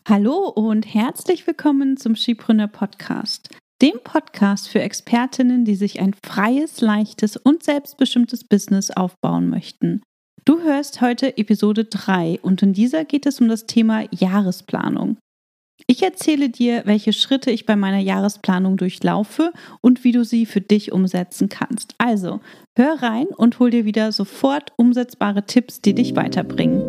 Hallo und herzlich willkommen zum Skipreneur Podcast, dem Podcast für Expertinnen, die sich ein freies, leichtes und selbstbestimmtes Business aufbauen möchten. Du hörst heute Episode 3 und in dieser geht es um das Thema Jahresplanung. Ich erzähle dir, welche Schritte ich bei meiner Jahresplanung durchlaufe und wie du sie für dich umsetzen kannst. Also, hör rein und hol dir wieder sofort umsetzbare Tipps, die dich weiterbringen.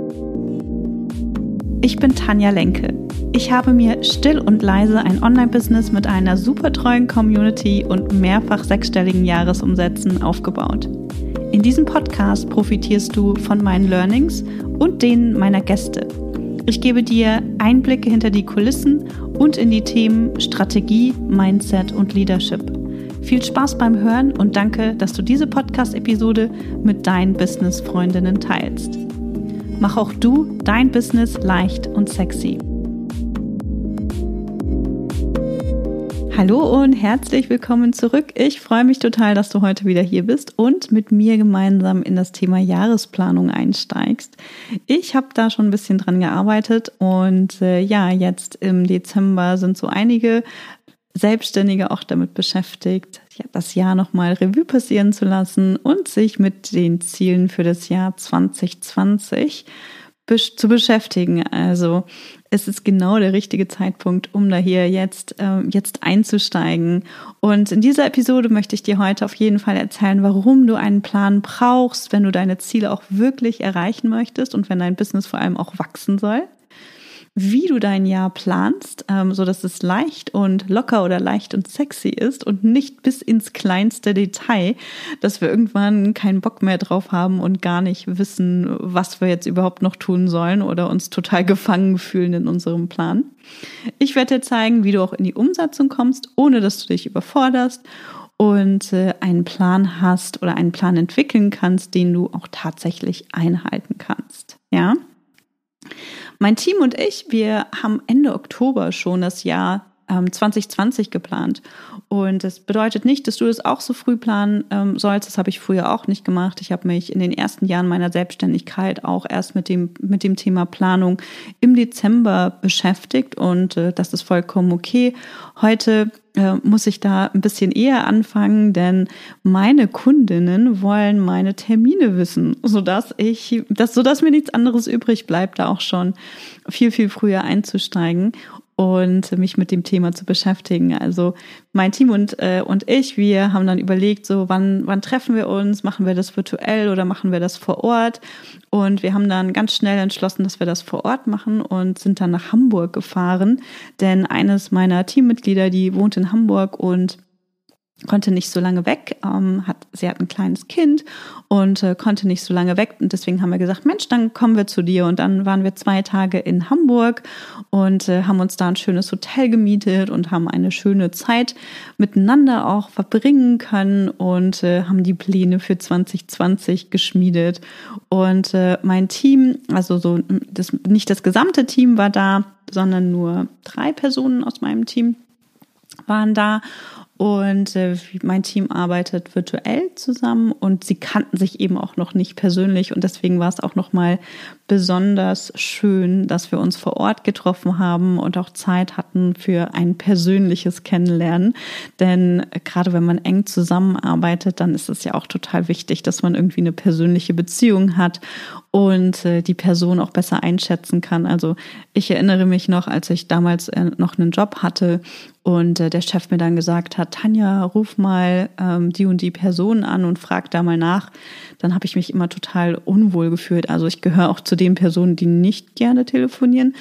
Ich bin Tanja Lenke. Ich habe mir still und leise ein Online-Business mit einer super treuen Community und mehrfach sechsstelligen Jahresumsätzen aufgebaut. In diesem Podcast profitierst du von meinen Learnings und denen meiner Gäste. Ich gebe dir Einblicke hinter die Kulissen und in die Themen Strategie, Mindset und Leadership. Viel Spaß beim Hören und danke, dass du diese Podcast-Episode mit deinen Business-Freundinnen teilst. Mach auch du dein Business leicht und sexy. Hallo und herzlich willkommen zurück. Ich freue mich total, dass du heute wieder hier bist und mit mir gemeinsam in das Thema Jahresplanung einsteigst. Ich habe da schon ein bisschen dran gearbeitet und jetzt im Dezember sind so einige Selbstständige auch damit beschäftigt, das Jahr nochmal Revue passieren zu lassen und sich mit den Zielen für das Jahr 2020 zu beschäftigen. Also es ist genau der richtige Zeitpunkt, um da hier jetzt einzusteigen. Und in dieser Episode möchte ich dir heute auf jeden Fall erzählen, warum du einen Plan brauchst, wenn du deine Ziele auch wirklich erreichen möchtest und wenn dein Business vor allem auch wachsen soll. Wie du dein Jahr planst, sodass es leicht und locker oder leicht und sexy ist und nicht bis ins kleinste Detail, dass wir irgendwann keinen Bock mehr drauf haben und gar nicht wissen, was wir jetzt überhaupt noch tun sollen oder uns total gefangen fühlen in unserem Plan. Ich werde dir zeigen, wie du auch in die Umsetzung kommst, ohne dass du dich überforderst und einen Plan hast oder einen Plan entwickeln kannst, den du auch tatsächlich einhalten kannst. Ja? Mein Team und ich, wir haben Ende Oktober schon das Jahr 2020 geplant. Und das bedeutet nicht, dass du das auch so früh planen sollst. Das habe ich früher auch nicht gemacht. Ich habe mich in den ersten Jahren meiner Selbstständigkeit auch erst mit dem Thema Planung im Dezember beschäftigt. Und das ist vollkommen okay. Heute muss ich da ein bisschen eher anfangen, denn meine Kundinnen wollen meine Termine wissen, sodass mir nichts anderes übrig bleibt, da auch schon viel, viel früher einzusteigen und mich mit dem Thema zu beschäftigen. Also mein Team und ich, wir haben dann überlegt, so wann treffen wir uns, machen wir das virtuell oder machen wir das vor Ort? Und wir haben dann ganz schnell entschlossen, dass wir das vor Ort machen und sind dann nach Hamburg gefahren, denn eines meiner Teammitglieder, die wohnt in Hamburg und konnte nicht so lange weg, sie hat ein kleines Kind und konnte nicht so lange weg und deswegen haben wir gesagt, Mensch, dann kommen wir zu dir und dann waren wir 2 Tage in Hamburg und haben uns da ein schönes Hotel gemietet und haben eine schöne Zeit miteinander auch verbringen können und haben die Pläne für 2020 geschmiedet und mein Team, also nicht das gesamte Team war da, sondern nur 3 Personen aus meinem Team waren da. Und mein Team arbeitet virtuell zusammen und sie kannten sich eben auch noch nicht persönlich und deswegen war es auch nochmal besonders schön, dass wir uns vor Ort getroffen haben und auch Zeit hatten für ein persönliches Kennenlernen. Denn gerade wenn man eng zusammenarbeitet, dann ist es ja auch total wichtig, dass man irgendwie eine persönliche Beziehung hat und die Person auch besser einschätzen kann. Also ich erinnere mich noch, als ich damals noch einen Job hatte und der Chef mir dann gesagt hat, Tanja, ruf mal die und die Person an und frag da mal nach. Dann habe ich mich immer total unwohl gefühlt. Also ich gehöre auch zu den Personen, die nicht gerne telefonieren.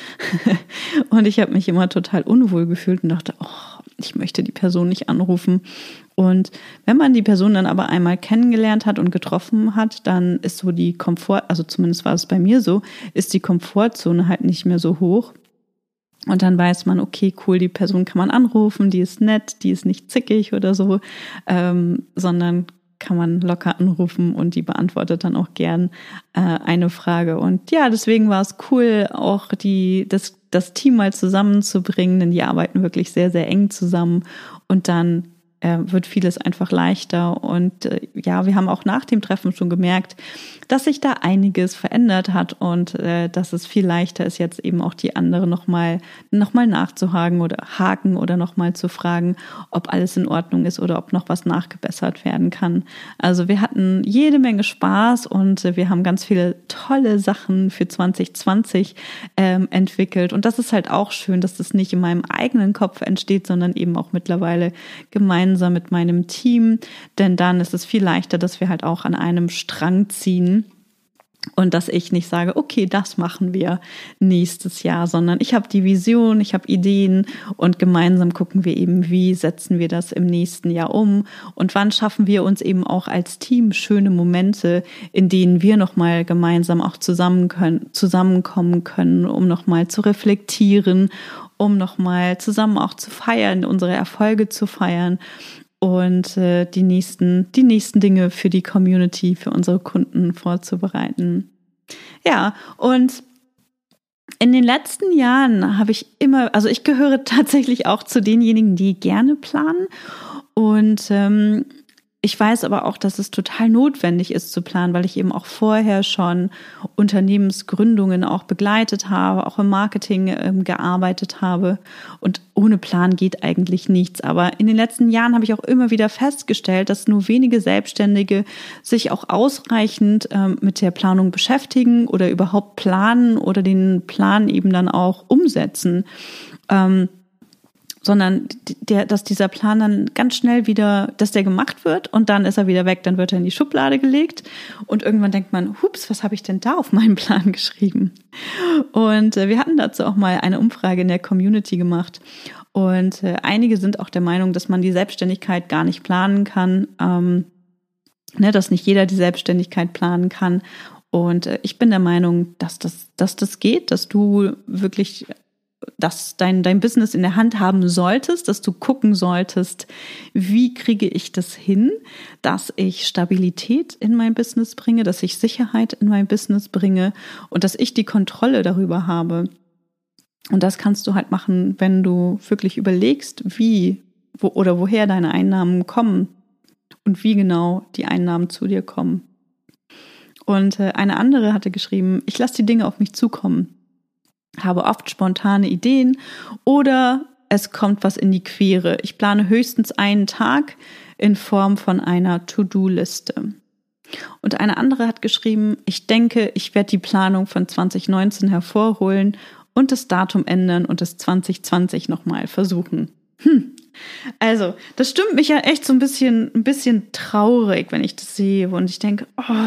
Und ich habe mich immer total unwohl gefühlt und dachte, ich möchte die Person nicht anrufen. Und wenn man die Person dann aber einmal kennengelernt hat und getroffen hat, dann ist so die also zumindest war es bei mir so, ist die Komfortzone halt nicht mehr so hoch. Und dann weiß man, okay, cool, die Person kann man anrufen, die ist nett, die ist nicht zickig oder so, sondern kann man locker anrufen und die beantwortet dann auch gern eine Frage. Und ja, deswegen war es cool, auch das Team mal zusammenzubringen, denn die arbeiten wirklich sehr, sehr eng zusammen und dann wird vieles einfach leichter. Und ja, wir haben auch nach dem Treffen schon gemerkt, dass sich da einiges verändert hat und dass es viel leichter ist, jetzt eben auch die andere nochmal nachzuhaken oder nochmal zu fragen, ob alles in Ordnung ist oder ob noch was nachgebessert werden kann. Also wir hatten jede Menge Spaß und wir haben ganz viele tolle Sachen für 2020 entwickelt. Und das ist halt auch schön, dass das nicht in meinem eigenen Kopf entsteht, sondern eben auch mittlerweile gemeinsam mit meinem Team. Denn dann ist es viel leichter, dass wir halt auch an einem Strang ziehen. Und dass ich nicht sage, okay, das machen wir nächstes Jahr, sondern ich habe die Vision, ich habe Ideen und gemeinsam gucken wir eben, wie setzen wir das im nächsten Jahr um und wann schaffen wir uns eben auch als Team schöne Momente, in denen wir nochmal gemeinsam auch zusammenkommen können, um nochmal zu reflektieren, um nochmal zusammen auch zu feiern, unsere Erfolge zu feiern. Und die nächsten Dinge für die Community, für unsere Kunden vorzubereiten. Ja, und in den letzten Jahren habe ich ich gehöre tatsächlich auch zu denjenigen, die gerne planen. Und ich weiß aber auch, dass es total notwendig ist zu planen, weil ich eben auch vorher schon Unternehmensgründungen auch begleitet habe, auch im Marketing gearbeitet habe. Und ohne Plan geht eigentlich nichts. Aber in den letzten Jahren habe ich auch immer wieder festgestellt, dass nur wenige Selbstständige sich auch ausreichend mit der Planung beschäftigen oder überhaupt planen oder den Plan eben dann auch umsetzen. Sondern dass dieser Plan dann ganz schnell wieder, dass der gemacht wird und dann ist er wieder weg, dann wird er in die Schublade gelegt und irgendwann denkt man, hups, was habe ich denn da auf meinen Plan geschrieben? Und wir hatten dazu auch mal eine Umfrage in der Community gemacht und einige sind auch der Meinung, dass man die Selbstständigkeit gar nicht planen kann, dass nicht jeder die Selbstständigkeit planen kann und ich bin der Meinung, dass das geht, dass du wirklich dein Business in der Hand haben solltest, dass du gucken solltest, wie kriege ich das hin, dass ich Stabilität in mein Business bringe, dass ich Sicherheit in mein Business bringe und dass ich die Kontrolle darüber habe. Und das kannst du halt machen, wenn du wirklich überlegst, woher deine Einnahmen kommen und wie genau die Einnahmen zu dir kommen. Und eine andere hatte geschrieben, ich lasse die Dinge auf mich zukommen. Habe oft spontane Ideen oder es kommt was in die Quere. Ich plane höchstens einen Tag in Form von einer To-Do-Liste. Und eine andere hat geschrieben, ich denke, ich werde die Planung von 2019 hervorholen und das Datum ändern und es 2020 nochmal versuchen. Also, das stimmt mich ja echt so ein bisschen traurig, wenn ich das sehe und ich denke,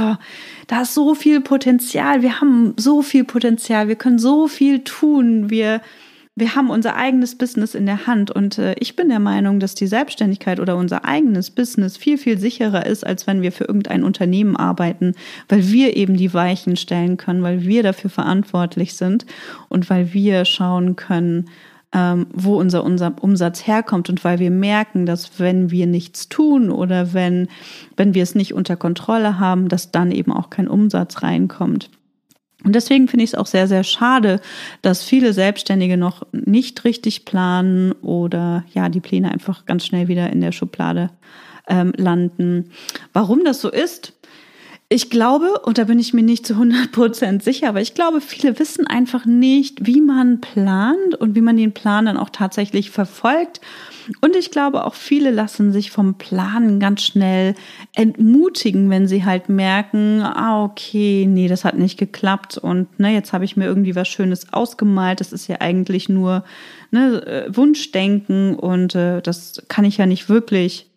da ist so viel Potenzial, wir haben so viel Potenzial, wir können so viel tun, wir haben unser eigenes Business in der Hand und ich bin der Meinung, dass die Selbstständigkeit oder unser eigenes Business viel, viel sicherer ist, als wenn wir für irgendein Unternehmen arbeiten, weil wir eben die Weichen stellen können, weil wir dafür verantwortlich sind und weil wir schauen können, wo unser Umsatz herkommt und weil wir merken, dass wenn wir nichts tun oder wenn wir es nicht unter Kontrolle haben, dass dann eben auch kein Umsatz reinkommt. Und deswegen finde ich es auch sehr, sehr schade, dass viele Selbstständige noch nicht richtig planen oder ja, die Pläne einfach ganz schnell wieder in der Schublade landen. Warum das so ist? Ich glaube, und da bin ich mir nicht zu 100% sicher, aber ich glaube, viele wissen einfach nicht, wie man plant und wie man den Plan dann auch tatsächlich verfolgt. Und ich glaube, auch viele lassen sich vom Planen ganz schnell entmutigen, wenn sie halt merken, okay, nee, das hat nicht geklappt und jetzt habe ich mir irgendwie was Schönes ausgemalt. Das ist ja eigentlich nur Wunschdenken und das kann ich nicht wirklich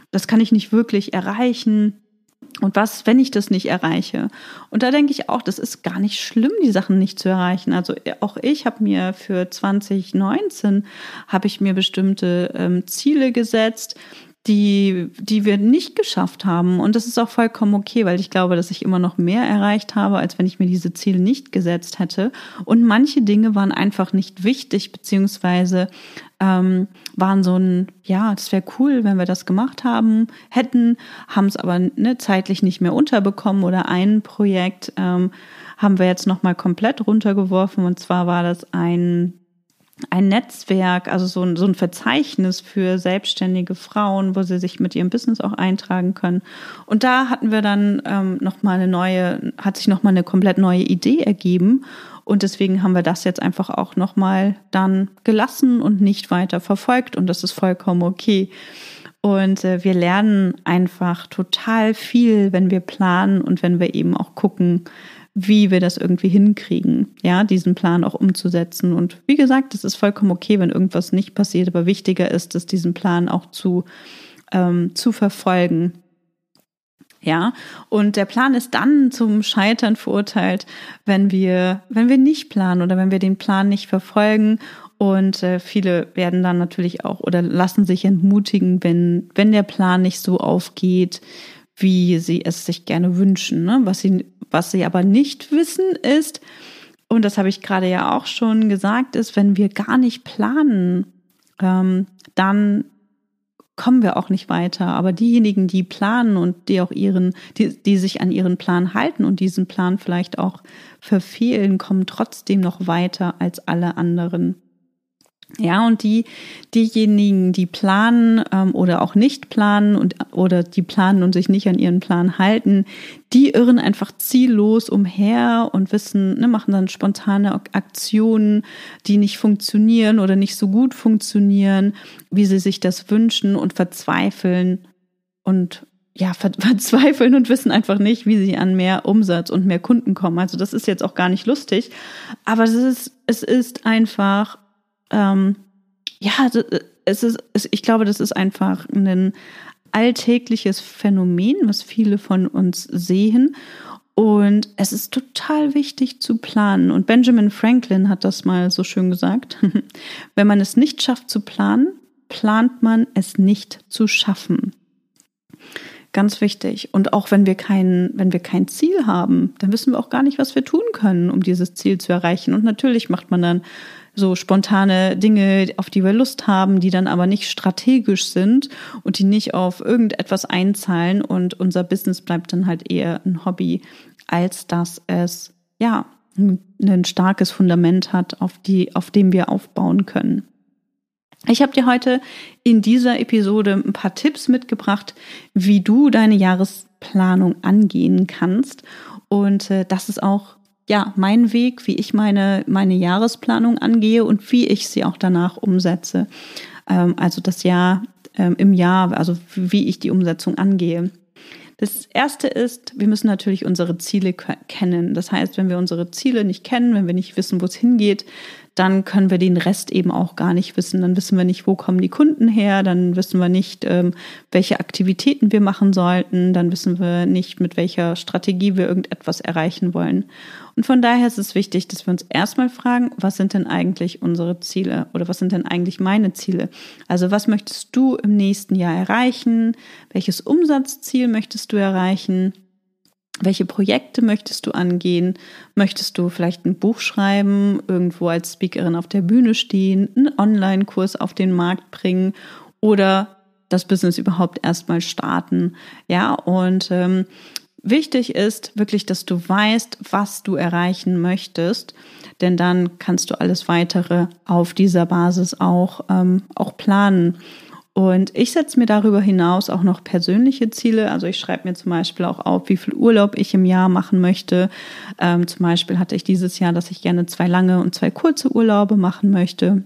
erreichen. Und was, wenn ich das nicht erreiche? Und da denke ich auch, das ist gar nicht schlimm, die Sachen nicht zu erreichen. Also auch ich habe mir für 2019 bestimmte Ziele gesetzt, die wir nicht geschafft haben. Und das ist auch vollkommen okay, weil ich glaube, dass ich immer noch mehr erreicht habe, als wenn ich mir diese Ziele nicht gesetzt hätte. Und manche Dinge waren einfach nicht wichtig, beziehungsweise waren so das wäre cool, wenn wir das gemacht haben es aber zeitlich nicht mehr unterbekommen oder ein Projekt haben wir jetzt nochmal komplett runtergeworfen und zwar war das ein ein Netzwerk, also so ein Verzeichnis für selbstständige Frauen, wo sie sich mit ihrem Business auch eintragen können. Und da hatten wir dann hat sich nochmal eine komplett neue Idee ergeben. Und deswegen haben wir das jetzt einfach auch nochmal dann gelassen und nicht weiter verfolgt. Und das ist vollkommen okay. Und wir lernen einfach total viel, wenn wir planen und wenn wir eben auch gucken, wie wir das irgendwie hinkriegen, ja, diesen Plan auch umzusetzen. Und wie gesagt, es ist vollkommen okay, wenn irgendwas nicht passiert, aber wichtiger ist es, diesen Plan auch zu verfolgen. Ja, und der Plan ist dann zum Scheitern verurteilt, wenn wir nicht planen oder wenn wir den Plan nicht verfolgen. Und viele werden dann natürlich auch oder lassen sich entmutigen, wenn der Plan nicht so aufgeht, wie sie es sich gerne wünschen. Ne? Was sie aber nicht wissen ist, und das habe ich gerade ja auch schon gesagt, ist, wenn wir gar nicht planen, dann kommen wir auch nicht weiter. Aber diejenigen, die planen und die sich an ihren Plan halten und diesen Plan vielleicht auch verfehlen, kommen trotzdem noch weiter als alle anderen. Ja, und diejenigen, die planen oder auch nicht planen oder die planen und sich nicht an ihren Plan halten, die irren einfach ziellos umher und machen dann spontane Aktionen, die nicht funktionieren oder nicht so gut funktionieren, wie sie sich das wünschen und verzweifeln und wissen einfach nicht, wie sie an mehr Umsatz und mehr Kunden kommen. Also das ist jetzt auch gar nicht lustig, aber es ist einfach ich glaube, das ist einfach ein alltägliches Phänomen, was viele von uns sehen. Und es ist total wichtig zu planen. Und Benjamin Franklin hat das mal so schön gesagt. Wenn man es nicht schafft zu planen, plant man es nicht zu schaffen. Ganz wichtig. Und auch wenn wir kein Ziel haben, dann wissen wir auch gar nicht, was wir tun können, um dieses Ziel zu erreichen. Und natürlich macht man dann so spontane Dinge, auf die wir Lust haben, die dann aber nicht strategisch sind und die nicht auf irgendetwas einzahlen. Und unser Business bleibt dann halt eher ein Hobby, als dass es ein starkes Fundament hat, auf dem wir aufbauen können. Ich habe dir heute in dieser Episode ein paar Tipps mitgebracht, wie du deine Jahresplanung angehen kannst. Und das ist auch mein Weg, wie ich meine Jahresplanung angehe und wie ich sie auch danach umsetze. Also das Jahr im Jahr, also wie ich die Umsetzung angehe. Das Erste ist, wir müssen natürlich unsere Ziele kennen. Das heißt, wenn wir unsere Ziele nicht kennen, wenn wir nicht wissen, wo es hingeht, dann können wir den Rest eben auch gar nicht wissen. Dann wissen wir nicht, wo kommen die Kunden her, dann wissen wir nicht, welche Aktivitäten wir machen sollten, dann wissen wir nicht, mit welcher Strategie wir irgendetwas erreichen wollen. Und von daher ist es wichtig, dass wir uns erstmal fragen, was sind denn eigentlich unsere Ziele oder was sind denn eigentlich meine Ziele? Also was möchtest du im nächsten Jahr erreichen? Welches Umsatzziel möchtest du erreichen? Welche Projekte möchtest du angehen? Möchtest du vielleicht ein Buch schreiben, irgendwo als Speakerin auf der Bühne stehen, einen Online-Kurs auf den Markt bringen oder das Business überhaupt erstmal starten? Ja, und wichtig ist wirklich, dass du weißt, was du erreichen möchtest, denn dann kannst du alles Weitere auf dieser Basis auch planen. Und ich setze mir darüber hinaus auch noch persönliche Ziele. Also ich schreibe mir zum Beispiel auch auf, wie viel Urlaub ich im Jahr machen möchte. Zum Beispiel hatte ich dieses Jahr, dass ich gerne 2 lange und 2 kurze Urlaube machen möchte.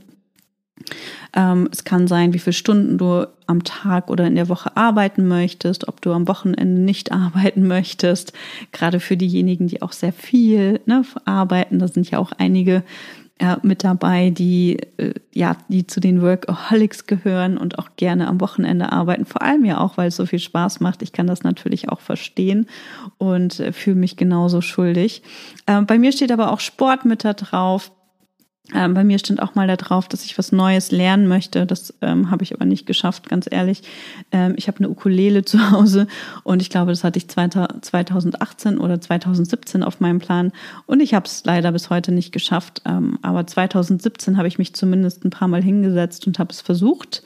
Es kann sein, wie viele Stunden du am Tag oder in der Woche arbeiten möchtest, ob du am Wochenende nicht arbeiten möchtest. Gerade für diejenigen, die auch sehr viel arbeiten, da sind ja auch einige mit dabei, die zu den Workaholics gehören und auch gerne am Wochenende arbeiten. Vor allem ja auch, weil es so viel Spaß macht. Ich kann das natürlich auch verstehen und fühle mich genauso schuldig. Bei mir steht aber auch Sport mit da drauf. Bei mir stand auch mal da drauf, dass ich was Neues lernen möchte. Das habe ich aber nicht geschafft, ganz ehrlich. Ich habe eine Ukulele zu Hause und ich glaube, das hatte ich 2018 oder 2017 auf meinem Plan. Und ich habe es leider bis heute nicht geschafft. Aber 2017 habe ich mich zumindest ein paar Mal hingesetzt und habe es versucht.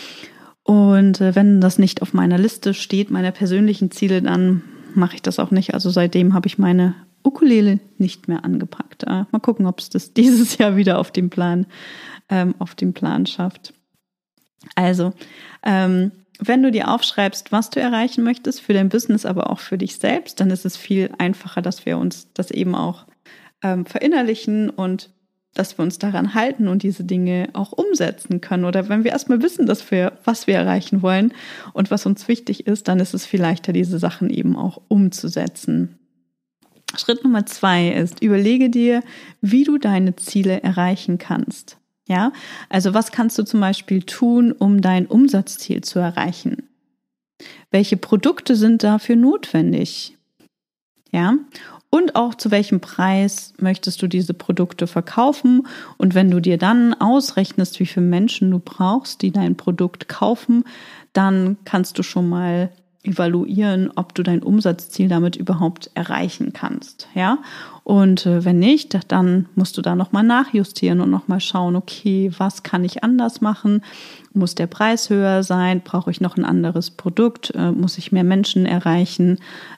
Und wenn das nicht auf meiner Liste steht, meine persönlichen Ziele, dann mache ich das auch nicht. Also seitdem habe ich meine Ukulele nicht mehr angepackt. Mal gucken, ob es das dieses Jahr wieder auf den Plan schafft. Also, wenn du dir aufschreibst, was du erreichen möchtest für dein Business, aber auch für dich selbst, dann ist es viel einfacher, dass wir uns das eben auch verinnerlichen und dass wir uns daran halten und diese Dinge auch umsetzen können. Oder wenn wir erstmal wissen, was wir erreichen wollen und was uns wichtig ist, dann ist es viel leichter, diese Sachen eben auch umzusetzen. Schritt Nummer 2 ist, überlege dir, wie du deine Ziele erreichen kannst. Ja, also was kannst du zum Beispiel tun, um dein Umsatzziel zu erreichen? Welche Produkte sind dafür notwendig? Ja, und auch zu welchem Preis möchtest du diese Produkte verkaufen? Und wenn du dir dann ausrechnest, wie viele Menschen du brauchst, die dein Produkt kaufen, dann kannst du schon mal evaluieren, ob du dein Umsatzziel damit überhaupt erreichen kannst, ja? Und wenn nicht, dann musst du da nochmal nachjustieren und nochmal schauen, okay, was kann ich anders machen? Muss der Preis höher sein? Brauche ich noch ein anderes Produkt? Muss ich mehr Menschen erreichen?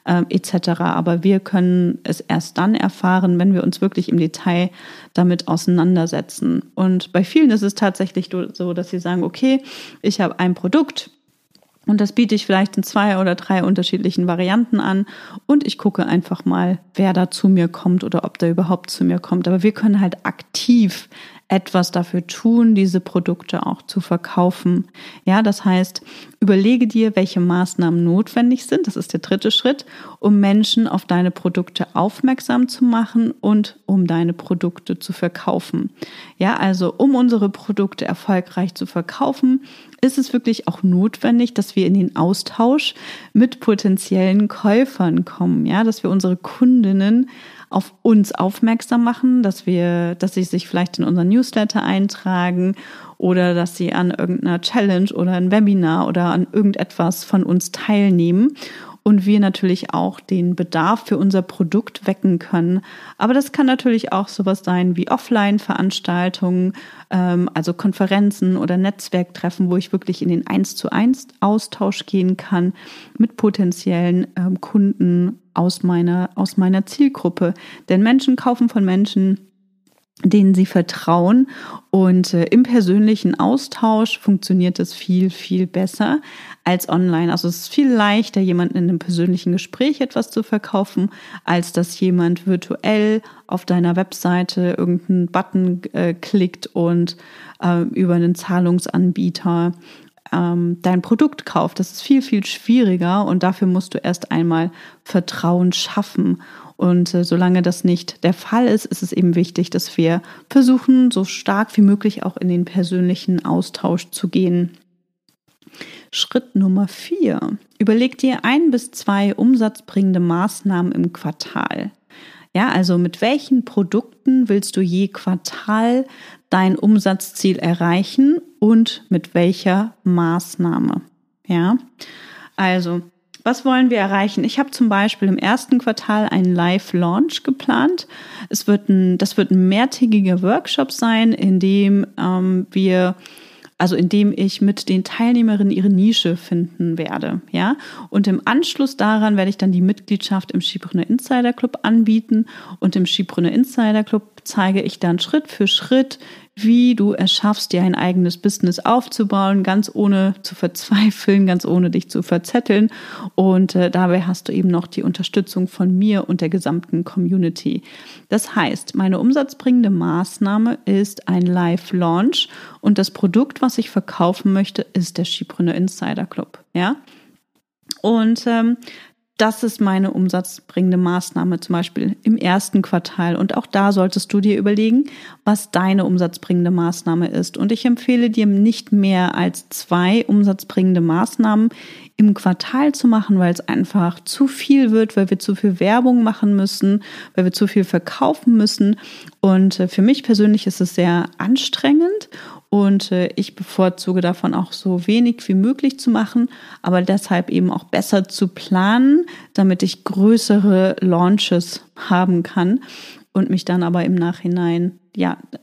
Etc. Aber wir können es erst dann erfahren, wenn wir uns wirklich im Detail damit auseinandersetzen. Und bei vielen ist es tatsächlich so, dass sie sagen, okay, ich habe ein Produkt, und das biete ich vielleicht in 2 oder 3 unterschiedlichen Varianten an und ich gucke einfach mal, wer da zu mir kommt oder ob der überhaupt zu mir kommt. Aber wir können halt aktiv etwas dafür tun, diese Produkte auch zu verkaufen. Ja, das heißt, überlege dir, welche Maßnahmen notwendig sind. Das ist der 3. Schritt, um Menschen auf deine Produkte aufmerksam zu machen und um deine Produkte zu verkaufen. Ja, also um unsere Produkte erfolgreich zu verkaufen, ist es wirklich auch notwendig, dass wir in den Austausch mit potenziellen Käufern kommen. Ja, dass wir unsere Kundinnen auf uns aufmerksam machen, dass sie sich vielleicht in unseren Newsletter eintragen oder dass sie an irgendeiner Challenge oder ein Webinar oder an irgendetwas von uns teilnehmen und wir natürlich auch den Bedarf für unser Produkt wecken können. Aber das kann natürlich auch sowas sein wie Offline-Veranstaltungen, also Konferenzen oder Netzwerktreffen, wo ich wirklich in den 1:1 Austausch gehen kann mit potenziellen Kunden aus meiner Zielgruppe. Denn Menschen kaufen von Menschen, denen sie vertrauen, und im persönlichen Austausch funktioniert es viel, viel besser als online. Also es ist viel leichter, jemanden in einem persönlichen Gespräch etwas zu verkaufen, als dass jemand virtuell auf deiner Webseite irgendeinen Button klickt und über einen Zahlungsanbieter dein Produkt kauft. Das ist viel, viel schwieriger und dafür musst du erst einmal Vertrauen schaffen. Und solange das nicht der Fall ist, ist es eben wichtig, dass wir versuchen, so stark wie möglich auch in den persönlichen Austausch zu gehen. Schritt Nummer 4. Überleg dir 1 bis 2 umsatzbringende Maßnahmen im Quartal. Ja, also mit welchen Produkten willst du je Quartal dein Umsatzziel erreichen und mit welcher Maßnahme? Ja, also was wollen wir erreichen? Ich habe zum Beispiel im 1. Quartal einen Live-Launch geplant. Das wird ein mehrtägiger Workshop sein, in dem ich mit den Teilnehmerinnen ihre Nische finden werde. Ja? Und im Anschluss daran werde ich dann die Mitgliedschaft im Skipreneur Insider Club anbieten. Und im Skipreneur Insider Club zeige ich dann Schritt für Schritt, wie du es schaffst, dir ein eigenes Business aufzubauen, ganz ohne zu verzweifeln, ganz ohne dich zu verzetteln. Und dabei hast du eben noch die Unterstützung von mir und der gesamten Community. Das heißt, meine umsatzbringende Maßnahme ist ein Live-Launch und das Produkt, was ich verkaufen möchte, ist der Skipreneur Insider Club. Ja? Und das ist meine umsatzbringende Maßnahme, zum Beispiel im 1. Quartal. Und auch da solltest du dir überlegen, was deine umsatzbringende Maßnahme ist. Und ich empfehle dir nicht mehr als 2 umsatzbringende Maßnahmen im Quartal zu machen, weil es einfach zu viel wird, weil wir zu viel Werbung machen müssen, weil wir zu viel verkaufen müssen. Und für mich persönlich ist es sehr anstrengend. Und ich bevorzuge davon auch so wenig wie möglich zu machen, aber deshalb eben auch besser zu planen, damit ich größere Launches haben kann und mich dann aber im Nachhinein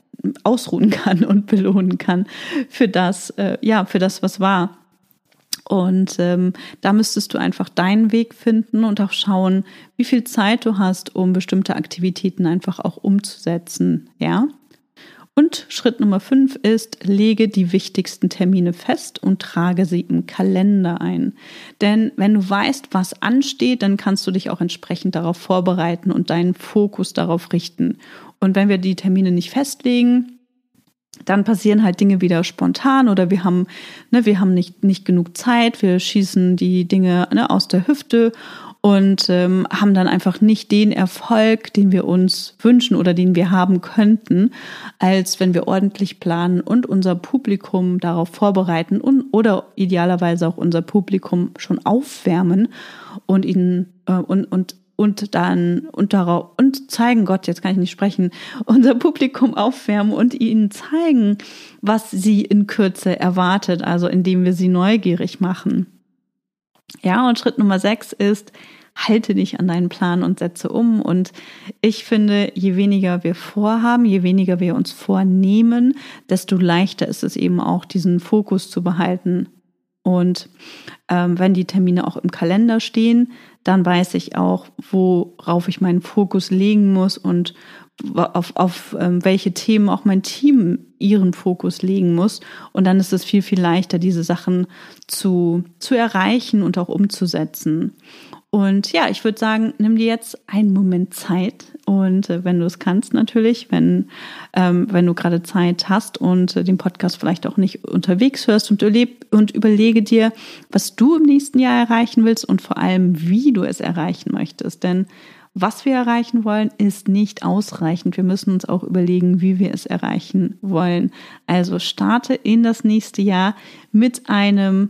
ausruhen kann und belohnen kann für das, was war. Und da müsstest du einfach deinen Weg finden und auch schauen, wie viel Zeit du hast, um bestimmte Aktivitäten einfach auch umzusetzen, ja. Und Schritt Nummer 5 ist, lege die wichtigsten Termine fest und trage sie im Kalender ein. Denn wenn du weißt, was ansteht, dann kannst du dich auch entsprechend darauf vorbereiten und deinen Fokus darauf richten. Und wenn wir die Termine nicht festlegen, dann passieren halt Dinge wieder spontan oder wir haben nicht genug Zeit, wir schießen die Dinge aus der Hüfte und haben dann einfach nicht den Erfolg, den wir uns wünschen oder den wir haben könnten, als wenn wir ordentlich planen und unser Publikum darauf vorbereiten oder idealerweise auch unser Publikum schon aufwärmen und ihnen und zeigen, Gott, jetzt kann ich nicht sprechen, unser Publikum aufwärmen und ihnen zeigen, was sie in Kürze erwartet, also indem wir sie neugierig machen. Ja, und Schritt Nummer 6 ist, halte dich an deinen Plan und setze um. Und ich finde, je weniger wir vorhaben, je weniger wir uns vornehmen, desto leichter ist es eben auch, diesen Fokus zu behalten. Und wenn die Termine auch im Kalender stehen, dann weiß ich auch, worauf ich meinen Fokus legen muss und auf welche Themen auch mein Team ihren Fokus legen muss. Und dann ist es viel, viel leichter, diese Sachen zu erreichen und auch umzusetzen. Und ja, ich würde sagen, nimm dir jetzt einen Moment Zeit und wenn du es kannst natürlich, wenn du gerade Zeit hast und den Podcast vielleicht auch nicht unterwegs hörst und überlege dir, was du im nächsten Jahr erreichen willst und vor allem, wie du es erreichen möchtest. Denn was wir erreichen wollen, ist nicht ausreichend. Wir müssen uns auch überlegen, wie wir es erreichen wollen. Also starte in das nächste Jahr mit einem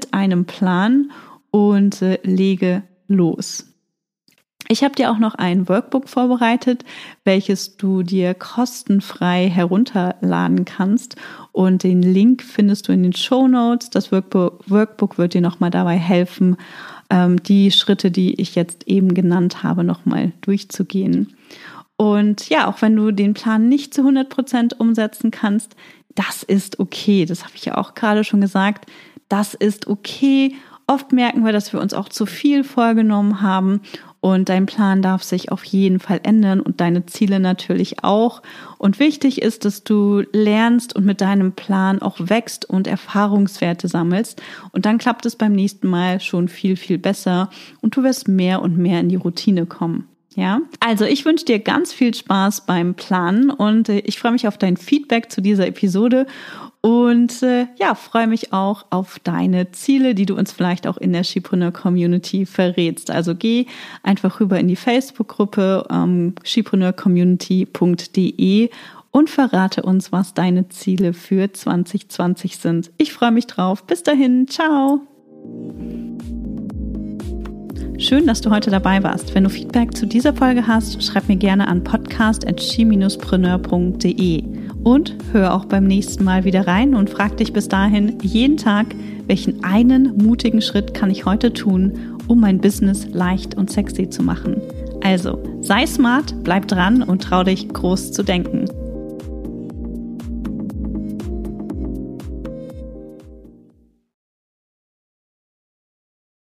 Plan und lege los. Ich habe dir auch noch ein Workbook vorbereitet, welches du dir kostenfrei herunterladen kannst und den Link findest du in den Shownotes. Das Workbook wird dir nochmal dabei helfen, die Schritte, die ich jetzt eben genannt habe, nochmal durchzugehen. Und ja, auch wenn du den Plan nicht zu 100% umsetzen kannst, das ist okay. Das habe ich ja auch gerade schon gesagt. Das ist okay. Oft merken wir, dass wir uns auch zu viel vorgenommen haben und dein Plan darf sich auf jeden Fall ändern und deine Ziele natürlich auch. Und wichtig ist, dass du lernst und mit deinem Plan auch wächst und Erfahrungswerte sammelst und dann klappt es beim nächsten Mal schon viel, viel besser und du wirst mehr und mehr in die Routine kommen. Ja, also ich wünsche dir ganz viel Spaß beim Planen und ich freue mich auf dein Feedback zu dieser Episode und freue mich auch auf deine Ziele, die du uns vielleicht auch in der Skipreneur Community verrätst. Also geh einfach rüber in die Facebook-Gruppe skipreneurcommunity.de und verrate uns, was deine Ziele für 2020 sind. Ich freue mich drauf. Bis dahin, ciao! Schön, dass du heute dabei warst. Wenn du Feedback zu dieser Folge hast, schreib mir gerne an podcast@ski-preneur.de und hör auch beim nächsten Mal wieder rein und frag dich bis dahin jeden Tag, welchen einen mutigen Schritt kann ich heute tun, um mein Business leicht und sexy zu machen. Also, sei smart, bleib dran und trau dich groß zu denken.